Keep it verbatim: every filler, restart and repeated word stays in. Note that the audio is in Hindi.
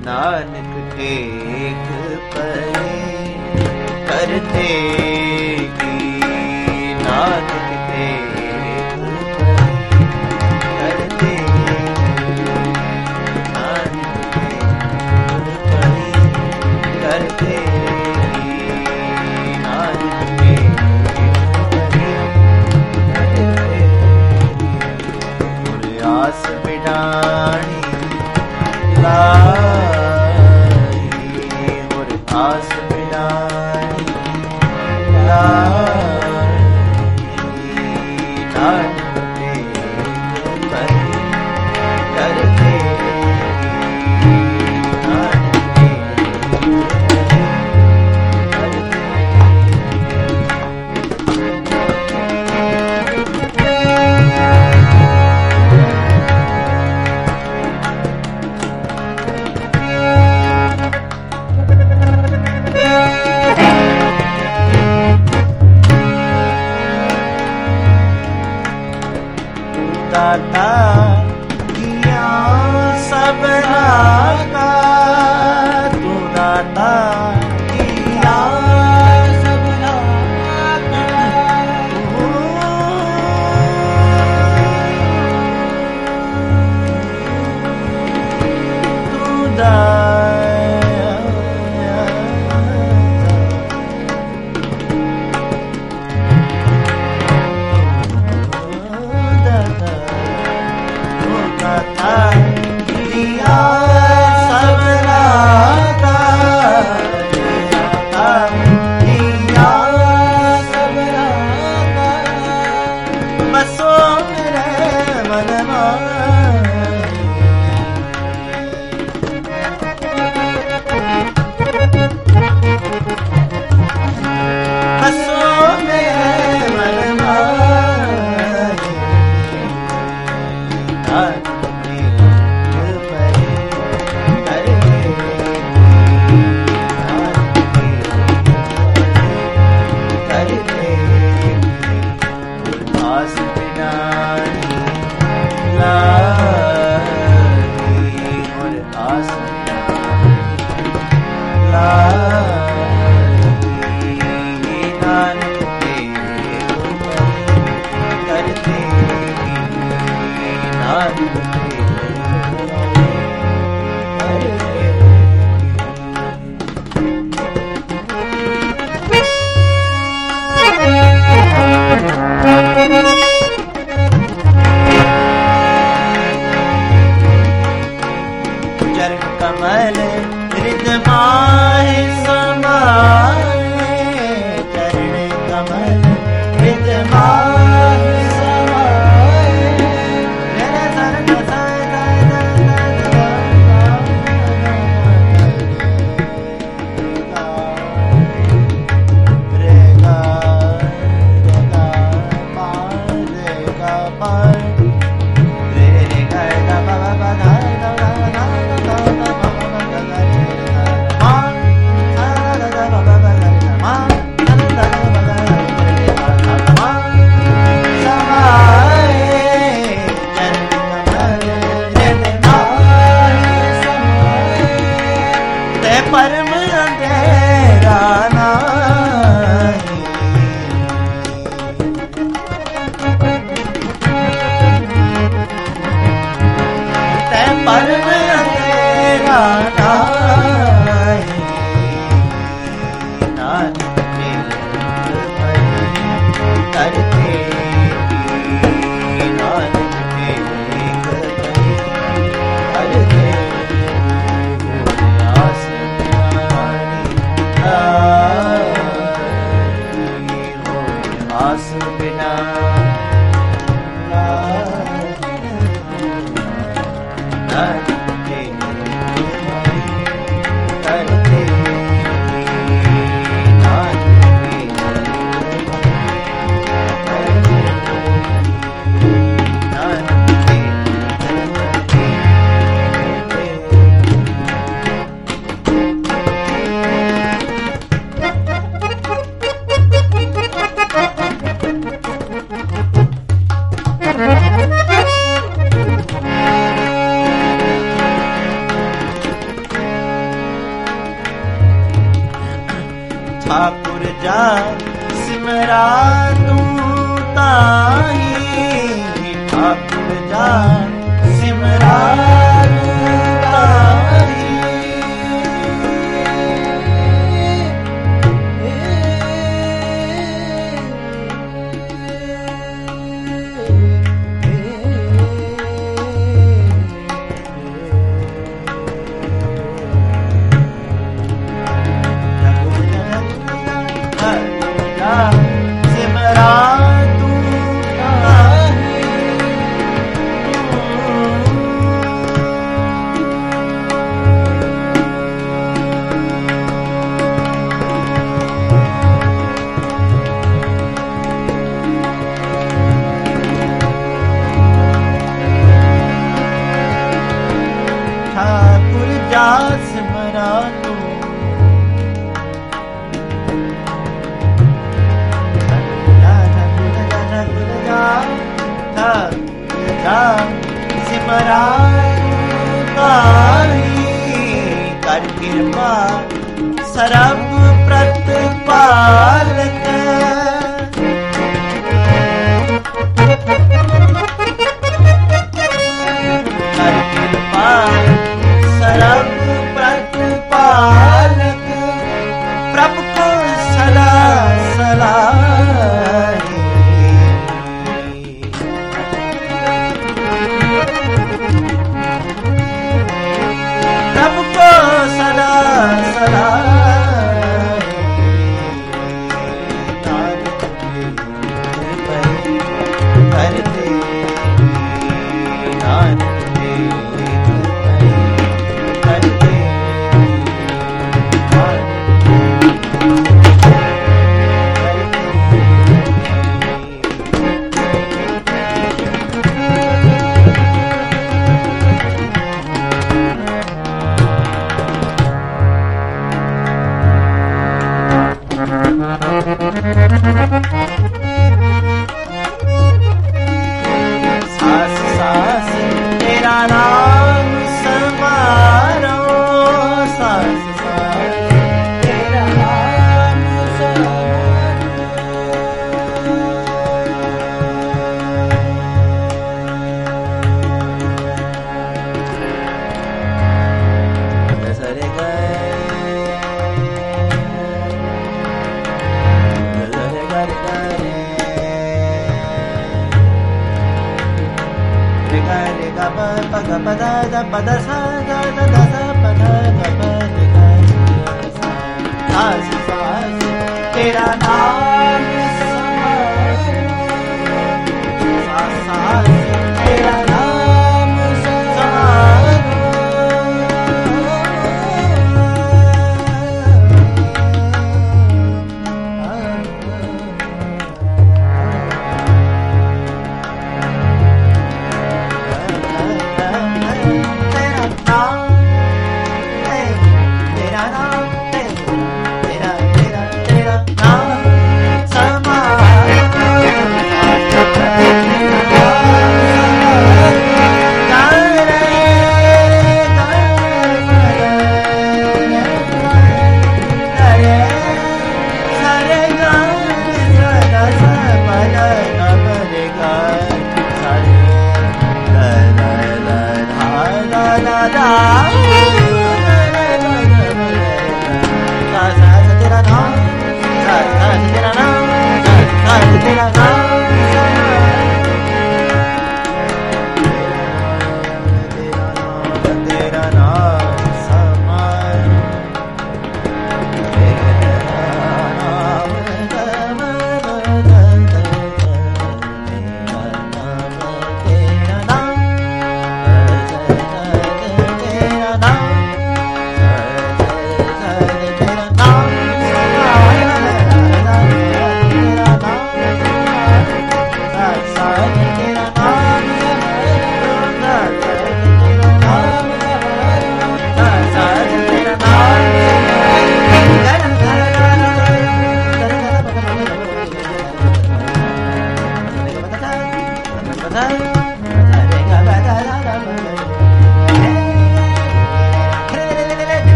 नानक टेक परे करते की नानक टेक परे करते नानक टेक परे करते नानक टेक परे करते आस बिडाणी लाई और आस बिनाई लाई नानक टेक परे करते नानक दाता दिया सबना का तू दाता दिया सबना का तू दाया दिया सबना का दिया सबना का बसो मेरे मनमा बसो मेरे मनमा चरण कमल हृदय समाए चरण कमल हृदय परम अंधेरा नाही ते परम अंधेरा नाही नानक टेक परे करते नानक टेक परे करते आस बिना करते ठाकुर जा सिमरा तू ताही, ठाकुर जा सिमरा तू ताही। सिमरा तू ताही, ठाकुर जा सिमरा तू सिमरा ताही, कर कृपा सरब प्रतिपालक, कर कृपा सरब प्रतिपालक, प्रभु को सदा सलाही। प्रभु को सदा सलाही, नानक करते नानक करते सास सास तेरा नाम समारो, सास सास तेरा नाम समारो। सरे गए तेरा नाम तेरा नाम तेरा नाम